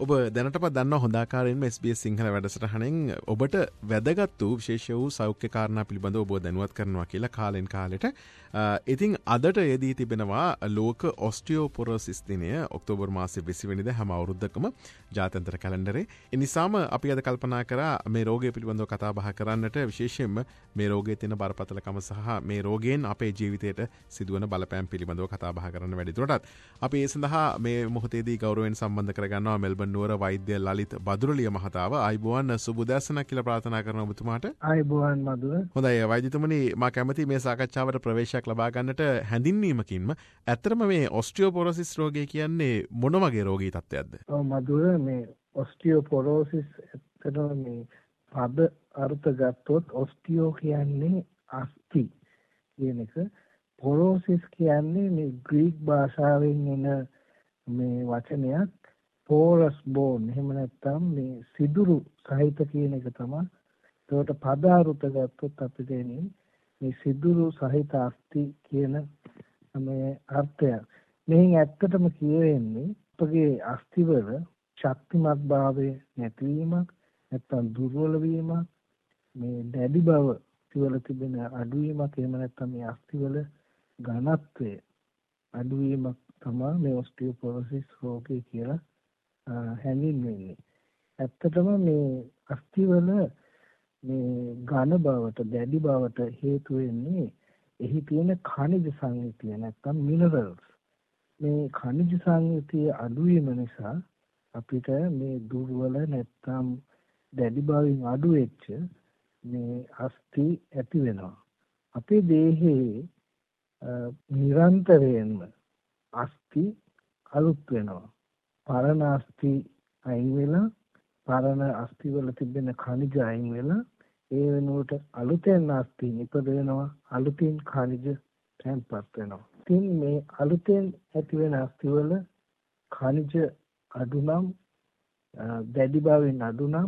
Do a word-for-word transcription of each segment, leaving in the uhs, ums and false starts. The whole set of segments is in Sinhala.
ඔබ දැනටම දන්නවා හොඳ ආකාරයෙන්ම එස් බී එස් සිංහල වැඩසටහනෙන් ඔබට වැදගත් වූ විශේෂ වූ සෞඛ්‍ය කාරණා පිළිබඳව ඔබ දැනුවත් කරනවා කියලා කාලෙන් කාලෙට. ඉතින් අදට යෙදී තිබෙනවා ලෝක ඔස්ටියෝපොරොසිස් දිනය ඔක්තෝබර් මාසයේ විසි වෙනිදා හැම අවුරුද්දකම ජාත්‍යන්තර කැලෙන්ඩරේ. ඒ නිසාම අපි අද කල්පනා කරා මේ රෝගය පිළිබඳව කතා බහ කරන්නට, විශේෂයෙන්ම මේ රෝගයේ තියෙන බරපතලකම සහ මේ රෝගයෙන් අපේ ජීවිතයට සිදුවන බලපෑම් පිළිබඳව කතා බහ කරන්න වැඩිදුරටත්. අපි ඒ සඳහා මේ මොහොතේදී ගෞරවයෙන් සම්බන්ධ කරගන්නවා මෙල්බන් නුවර වෛද්‍ය ලලිත් බදුරලිය මහතාව. ආයුබෝවන් සුබ උදෑසනක් කියලා ප්‍රාර්ථනා කරනවා ඔබතුමාට. ආයුබෝවන් මදුර. හොඳයි වෛද්‍යතුමනි, මා කැමති මේ සාකච්ඡාවට ප්‍රවේශයක් ලබා ගන්නට හැඳින්වීමකින්ම ඇත්තටම මේ ඔස්ටියෝපොරොසිස් රෝගය කියන්නේ මොන වගේ රෝගී තත්ත්වයක්ද? ඔව් මදුර, මේ ඔස්ටියෝපොරොසිස් ඇත්තටම මේ පද අර්ථ ගත්තොත් ඔස්ටියෝ කියන්නේ අස්ථි කියන එක, පොරොසිස් කියන්නේ මේ ග්‍රීක භාෂාවෙන් එන මේ වචනයක් පෝරස් බෝන්, එහෙම නැත්නම් මේ සිදුරු සහිත කියන එක තමයි. ඒකට පදාරුත ගත්තොත් අපිට එන්නේ මේ සිදුරු සහිත අස්ථි කියන මේ අර්ථය. මෙහින් ඇත්තටම කියවෙන්නේ අපගේ අස්ථිවල ශක්තිමත් භාවය නැතිවීමක්, නැත්නම් දුර්වල වීමක්, මේ දැඩි බව තිවල තිබෙන අඩුවීමක්, එහෙම නැත්නම් මේ අස්ථිවල ඝනත්වය අඩුවීමක් තමයි මේ ඔස්ටියෝපොරොසිස් රෝගය කියලා හැඳින්වෙන්නේ. ඇත්තටම මේ අස්ථිවල මේ ඝන බවට, දැඩි බවට හේතු වෙන්නේ එහි තියෙන ඛනිජ සංයුතිය නැත්නම් මිනරල්ස්. මේ ඛනිජ සංයුතිය අඩුවීම නිසා අපිට මේ දුර්වල නැත්නම් දැඩි බවින් අඩු වෙච්ච මේ අස්ථි ඇති වෙනවා. අපේ දේහයේ නිරන්තරයෙන්ම අස්ථි අලුත් වෙනවා. පරණ අස්ථි අයින් වෙලා, පරණ අස්ථි වල තිබෙන ඛනිජ අයින් වෙලා, ඒ වෙනුවට අලුතෙන් අස්ථි නිපද වෙනවා, අලුතින් ඛනිජ තැන්පත් වෙනවා. ඉතින් මේ අලුතෙන් ඇති වෙන අස්ථි වල ඛනිජ අඩු නම්, දැඩි බවින් අඩු නම්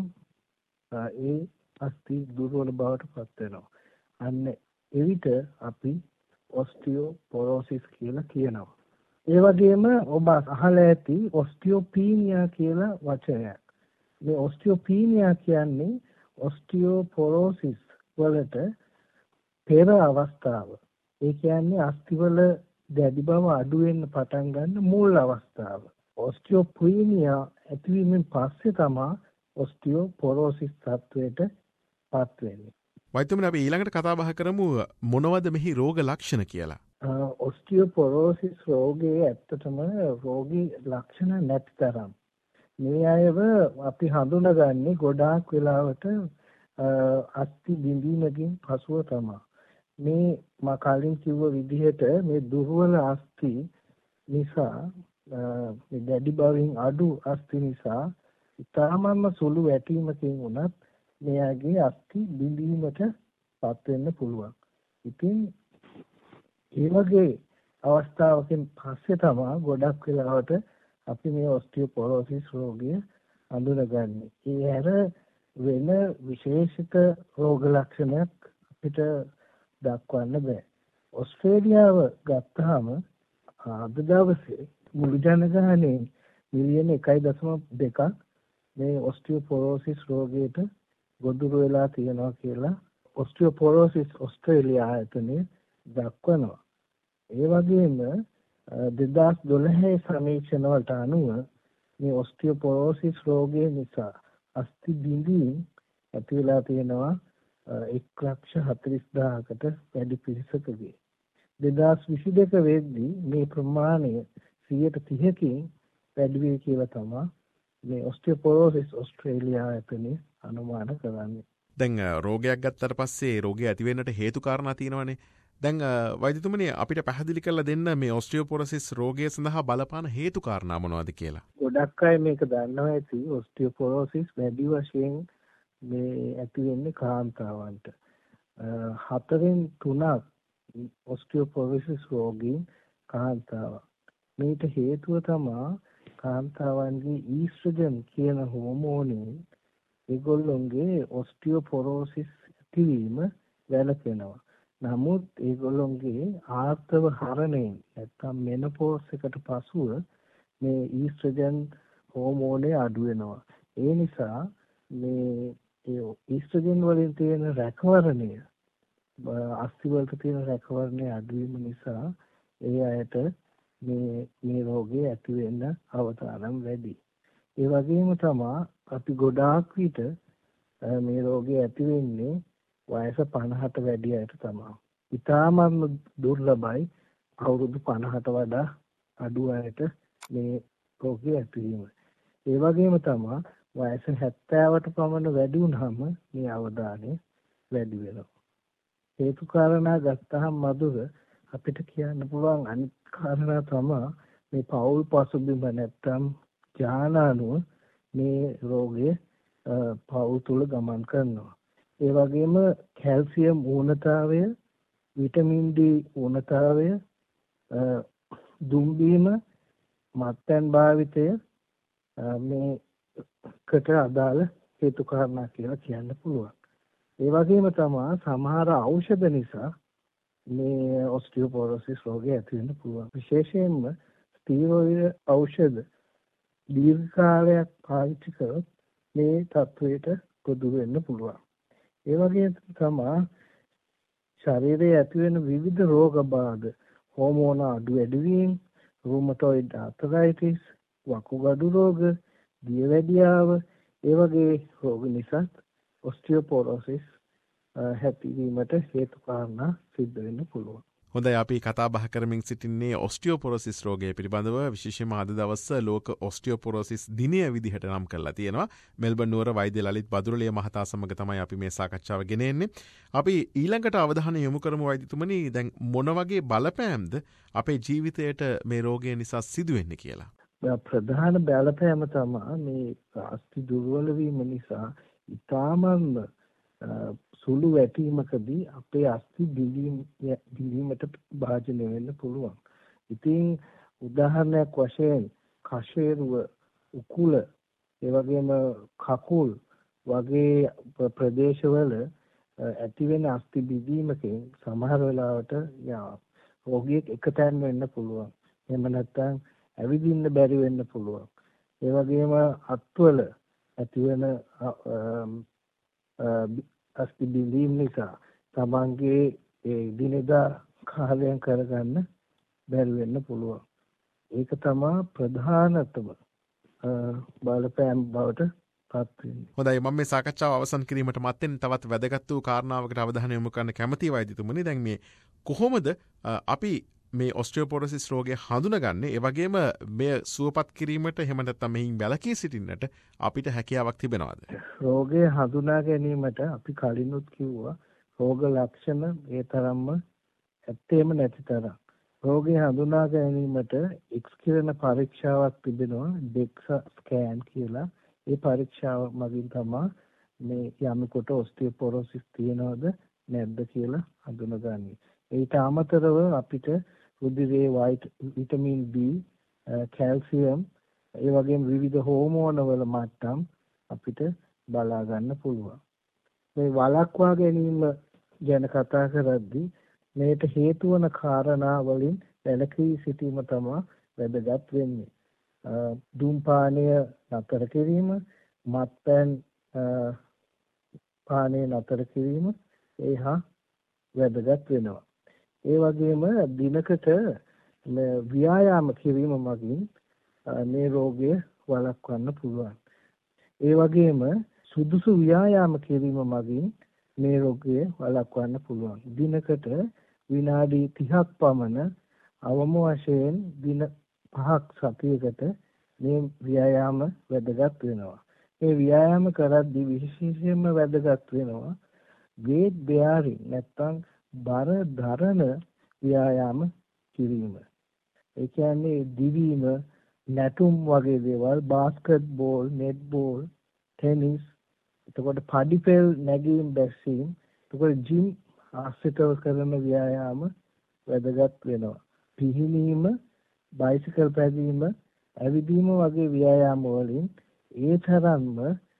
ඒ අස්ථි දුර්වල බවට පත් වෙනවා. අන්න එවිට අපි ඔස්ටියෝපොරොසිස් කියලා කියනවා. ඒ වගේම ඔබ අහලා ඇති ඔස්ටියෝපීනියා කියලා වචනයක්. මේ ඔස්ටියෝපීනියා කියන්නේ ඔස්ටියෝපොරොසිස් වලට පෙර අවස්ථාව. ඒ කියන්නේ අස්ථිවල දැඩි බව අඩු වෙන්න පටන් ගන්න මුල් අවස්ථාව. ඔස්ටියෝපීනියා ඇතිවීමෙන් පස්සේ තමයි ඔස්ටියෝපොරොසිස් තත්වයට පත් වෙන්නේ. වෛද්‍යතුමනි, අපි ඊළඟට කතා බහ කරමු මොනවද මෙහි රෝග ලක්ෂණ කියලා. ඔස්ටියෝපොරොසිස් රෝගයේ ඇත්තටම රෝගී ලක්ෂණ නැති තරම්. මේ අයව අපි හඳුනගන්නේ ගොඩාක් වෙලාවට අස්ථි බිඳීමකින් පසුව තමයි. මේ මා කලින් කිව්ව විදිහට මේ දුර්වල අස්ථි නිසා, මේ දැඩි බවින් අඩු අස්ථි නිසා ඉතාමත්ම සුළු වැටීමකින් උනත් මෙයාගේ අස්ථි බිඳීමට පත් වෙන්න පුළුවන්. ඉතින් ඒ වගේ අවස්ථාවකින් පස්සේ තමයි ගොඩක් වෙලාවට අපි මේ ඔස්ටියෝපොරොසිස් රෝගය හඳුනගන්නේ. ඒ හැර වෙන විශේෂිත රෝග ලක්ෂණයක් අපිට දක්වන්න බෑ. ඔස්ට්‍රේලියාව ගත්තාම අද දවසේ මුළු ජනගහනයේ මිලියන එකයි දශම දෙකක් මේ ඔස්ටියෝපොරොසිස් රෝගයට ගොදුරු වෙලා තියෙනවා කියලා ඔස්ටියෝපොරොසිස් ඔස්ට්‍රේලියා ආයතනය දක්වනවා. ඒ වගේම දෙදාස් දොළහේ සමීක්ෂණ වලට අනුව මේ ඔස්ටියෝපොරොසිස් රෝගය නිසා අස්ථි බිඳීම් ඇති වෙලා තියෙනවා එක් ලක්ෂ හතළිස් දහසකට වැඩි පිරිසකගේ. දෙදාස් විසි දෙක වෙද්දී මේ ප්‍රමාණය සියයට තිහකින් වැඩි වෙයි කියලා තමයි මේ ඔස්ටියෝපොරොසිස් ඔස්ට්‍රේලියා ආයතනය අනුමාන කරන්නේ. දැන් රෝගයක් ගත්තට පස්සේ රෝගය ඇති වෙන්නට හේතු කාරණා තියෙනවනේ. දැන් වෛද්‍යතුමනි, අපිට පැහැදිලි කරලා දෙන්න මේ ඔස්ටියෝපොරොසිස් රෝගය සඳහා බලපාන හේතු කාරණා මොනවද කියලා. ගොඩක් අය මේක දන්නවා ඇති. ඔස්ටියෝපොරොසිස් වැඩි වශයෙන් මේ ඇති වෙන්නේ කාන්තාවන්ට. හතරෙන් තුනක් ඔස්ටියෝපොරොසිස් රෝගීන් කාන්තාවන්. මේට හේතුව තමයි කාන්තාවන්ගේ ඊස්ට්‍රජන් කියන හෝමෝනයෙන් ඒගොල්ලොන්ගේ ඔස්ටියෝපොරොසිස් ඇතිවීම වැළපෙනවා. නමුත් ඒගොල්ලොන්ගේ ආර්තව හරණයෙන් නැත්නම් මෙනෝපෝස් එකට පසුව මේ ඊස්ට්‍රජන් හෝමෝනේ අඩු වෙනවා. ඒ නිසා මේ ඒ ඊස්ට්‍රජන් වලින් තියෙන රැකවරණය අස්ථි වලට තියෙන රැකවරණය අඩු වීම නිසා ඒ අයට මේ මේ රෝගේ ඇති වෙන්න අවතාරම් වැඩි. ඒ වගේම තමයි අපි ගොඩාක් විට මේ රෝගේ ඇති වෙන්නේ වයස පනහට වැඩි අයට තමයි. ඉතාමත් දුර්ලභයි අවුරුදු පනහට වඩා අඩු අයට මේ රෝගේ ඇතිවීම. ඒ වගේම තමයි වයස හැත්තෑවට පමණ වැඩි වුණාම මේ අවදානය වැඩි වෙනවා. හේතු කාරණා ගත්තහම මధుර අපිට කියන්න පුළුවන් අනිත් කාරණා තමයි මේ පෞල් පසුබිම නැත්තම් ඥානානුව මේ රෝගය පෞල් තුල ගමන් කරනවා. ඒ වගේම කැල්සියම් ඌනතාවය, විටමින් ඩී ඌනතාවය, දුම්බීම, මත්පැන් භාවිතය මේකට අදාළ හේතු කාරණා කියලා කියන්න පුළුවන්. ඒ වගේම තමයි සමහර ඖෂධ නිසා මේ ඔස්ටියෝපොරොසිස් රෝගය ඇති වෙන්න පුළුවන්. විශේෂයෙන්ම ස්ටීරොයිඩ් ඖෂධ දීර්ඝ කාලයක් පාවිච්චි කරොත් මේ තත්වයට ගොදුරු වෙන්න පුළුවන්. ඒ වගේම තමයි ශරීරයේ ඇති වෙන විවිධ රෝග බාධ, හෝමෝන අඩු වැඩිවීම, රුමටොයිඩ් ආතරයිටිස්, වකුගඩු රෝග, දියවැඩියාව, ඒ වගේ රෝග නිසා ඔස්ටියෝපොරොසිස් හැතිවීමට හේතු කාරණා සිද්ධ වෙන්න පුළුවන්. හොඳයි, අපි කතා බහ කරමින් සිටින්නේ ඔස්ටියෝපොරොසිස් රෝගය පිළිබඳව. විශේෂයෙන්ම අද දවස් ලෝක ඔස්ටියෝපොරොසිස් දිනය විදිහට නම් කරලා තියෙනවා. මෙල්බන් නුවර වෛද්‍ය ලලිත් බදුරලිය මහතා සමග තමයි අපි මේ සාකච්ඡාව ගෙනෙන්නේ. අපි ඊළඟට අවධානය යොමු කරමු වෛද්‍යතුමනි, දැන් මොන වගේ බලපෑම්ද අපේ ජීවිතයට මේ රෝගය නිසා සිදු වෙන්නේ කියලා. ප්‍රධාන බලපෑම තමයි මේ අස්ථි දුර්වල වීම නිසා ඉතාමත් සුළු වැටීමකදී අපේ අස්ථි බිඳීමට භාජනය වෙන්න පුළුවන්. ඉතින් උදාහරණයක් වශයෙන් කෂේරුව, උකුල, ඒ වගේම කකුල් වගේ ප්‍රදේශවල ඇති වෙන අස්ථි බිඳීමකින් සමහර වෙලාවට රෝගියෙක් එකතැන් වෙන්න පුළුවන්. එහෙම නැත්නම් ඇවිදින්න බැරි වෙන්න පුළුවන්. ඒ වගේම අත්වල ඇති වෙන අස්ථි බිඳීම නිසා තමන්ගේ ඒ දිනදා කාර්යයන් කරගන්න බැරි වෙන්න පුළුවන්. ඒක තමයි ප්‍රධානතම බලපෑම් බවට පත් වෙන්නේ. හොඳයි, මම මේ සාකච්ඡාව අවසන් කිරීමට මත්තෙන් තවත් වැදගත් වූ කාරණාවකට අවධානය යොමු කරන්න කැමතියි වෛද්‍යතුමනි. දැන් මේ කොහොමද අපි මේ ඔස්ටියෝපොරොසිස් රෝගය හඳුනගන්නේ? ඒ වගේම මේ සුවපත් කිරීමට එහෙම නැත්නම් මෙහින් වැළකී සිටින්නට අපිට හැකියාවක් තිබෙනවද? රෝගය හඳුනා ගැනීමට අපි කලිනුත් කිව්වා රෝග ලක්ෂණ ඒ තරම්ම ඇත්තේම නැති තරම්. රෝගය හඳුනා ගැනීමට එක්ස් කිරණ පරීක්ෂාවක් තිබෙනවා, ඩෙක්සා ස්කෑන් කියලා. ඒ පරීක්ෂාව මගින් තමයි මේ යමෙකුට ඔස්ටියෝපොරොසිස් තියෙනවද නැද්ද කියලා හඳුනගන්නේ. ඊට අමතරව අපිට රුධිරයේ විටමින් ඩී, කැල්සියම්, ඒ වගේම විවිධ හෝමෝන වල මට්ටම් අපිට බලා ගන්න පුළුවන්. මේ වළක්වා ගැනීම ගැන කතා කරද්දී මේට හේතු වන කාරණා වලින් වැළකී සිටීම තමයි වැදගත් වෙන්නේ. ධූමපානය නතර කිරීම, මත්පැන් පානය නතර කිරීම ඒහා වැදගත් වෙනවා. ඒ වගේම දිනකට ව්‍යායාම කිරීම මගින් මේ රෝගය වළක්වන්න පුළුවන්. ඒ වගේම සුදුසු ව්‍යායාම කිරීම මගින් මේ රෝගය වළක්වන්න පුළුවන්. දිනකට විනාඩි තිහක් පමණ අවම වශයෙන් දින පහක් සතියකට මේ ව්‍යායාම වැදගත් වෙනවා. මේ ව්‍යායාම කරද්දී විශේෂයෙන්ම වැදගත් වෙනවා weight bearing නැත්නම් බර දරන ව්‍යායාම කිරීම. ඒ කියන්නේ දිවීම, නැටුම් වගේ දේවල්, basketball, netball, tennis, එතකොට පඩිපෙල් නැගීම් බැස්සීම්, එතකොට ජිම් ආශ්‍රිතව කරන ව්‍යායාම වැදගත් වෙනවා. පිහිනීම, බයිසිකල් පැදීම, ඇවිදීම වගේ ව්‍යායාම වලින් ඒ තරම්ම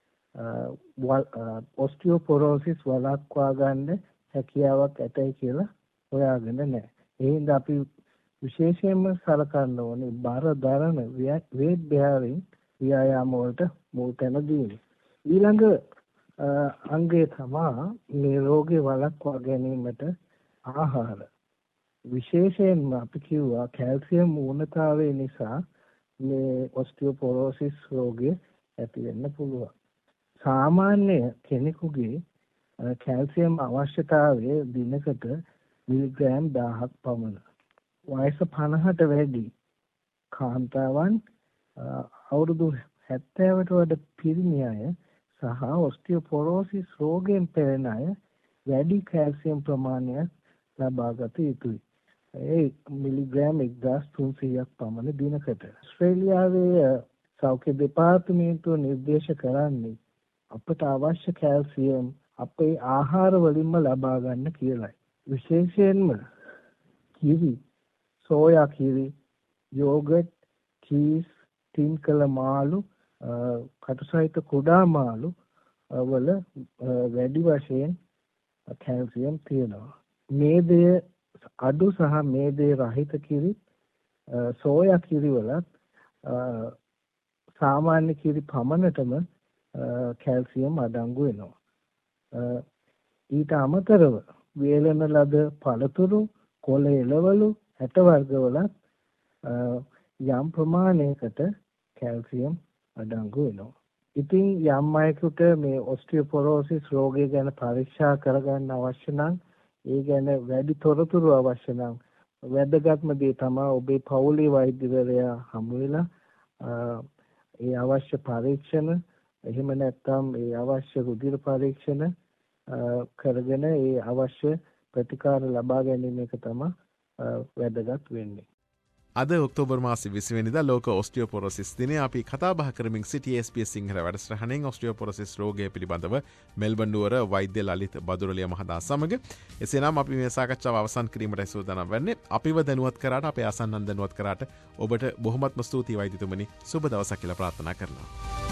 ඔස්ටියෝපොරොසිස් වළක්වා ගන්න හැකියාවක් ඇතයි කියලා හොයාගෙන නැහැ. ඒ හින්දා අපි විශේෂයෙන්ම සලකන්න ඕනේ බර දරන weight bearing ව්‍යායාම වලට මුල් තැන දීලා. ඊළඟ අංගය තමයි මේ රෝගේ වළක්වා ගැනීමට ආහාර. විශේෂයෙන්ම අපි කිව්වා කැල්සියම් ඌනතාවය නිසා මේ ඔස්ටියෝපොරෝසිස් රෝගය ඇති වෙන්න පුළුවන්. සාමාන්‍ය කෙනෙකුගේ කැල්සියම් අවශ්‍යතාවය දිනකට මිලිග්‍රෑම් දහයක් පමණ. වයස පනහට වැඩි කාන්තාවන් අවුරුදු හැත්තෑවට වඩා පිරිමි අය සහ ඔස්ටියෝපොරෝසිස් රෝගයෙන් පෙළෙන අය වැඩි කැල්සියම් ප්‍රමාණයක් ලබා ගත යුතුයි. ඒ මිලිග්‍රෑම් එක්දාස් තුන්සීයක් පමණ දිනකට. ඕස්ට්‍රේලියාවේ සෞඛ්‍ය දෙපාර්තමේන්තුව නිර්දේශ කරන්නේ අපට අවශ්‍ය කැල්සියම් අපේ ආහාර වලින්ම ලබා ගන්න කියලායි. විශේෂයෙන්ම කිරි, සෝයා කිරි, යෝගට්, චීස්, ටින් කළ මාළු, කටුසහිත කුඩා මාළු වල වැඩි වශයෙන් කැල්සියම් තියෙනවා. මේදය අඩු සහ මේදය රහිත කිරි, සෝයා කිරි වලත් සාමාන්‍ය කිරි පමණටම කැල්සියම් අඩංගු වෙනවා. ඊට අමතරව වේලන ලද පළතුරු, කොළ එළවලු, ඇට වර්ගවලත් යම් ප්‍රමාණයකට කැල්සියම් අඩංගු වෙනවා. ඉතින් යම් අයෙකුට මේ ඔස්ටියෝපොරෝසිස් රෝගය ගැන පරීක්ෂා කරගන්න අවශ්‍ය නම්, ඒ ගැන වැඩි තොරතුරු අවශ්‍ය නම් වැදගත්ම දේ තමයි ඔබේ පවුලේ වෛද්‍යවරයා හමු වෙලා ඒ අවශ්‍ය පරීක්ෂණ, එහෙම නැත්නම් ඒ අවශ්‍ය රුධිර පරීක්ෂණ කරගෙන ඒ අවශ්‍ය ප්‍රතිකාර ලබා ගැනීම එක තමයි වැදගත් වෙන්නේ. අද ඔක්තෝබර් මාසයේ විසි වෙනිදා ලෝක ඔස්ටියෝපොරොසිස් දිනය අපි කතා බහ කරමින් සිටි එස් බී එස් සිංහල වැඩසටහනෙන් ඔස්ටියෝපොරොසිස් රෝගය පිළිබඳව මෙල්බන් නුවර වෛද්‍ය ලලිත් බදුරලිය මහතා සමග. එසේනම් අපි මේ සාකච්ඡාව අවසන් කිරීමට සූදානම් වෙන්නේ. අපිව දැනුවත් කරාට, අපේ ආසන්නන් දැනුවත් කරාට ඔබට බොහොමත්ම ස්තුතියි වෛද්‍යතුමනි. සුබ දවසක් කියලා ප්‍රාර්ථනා කරනවා.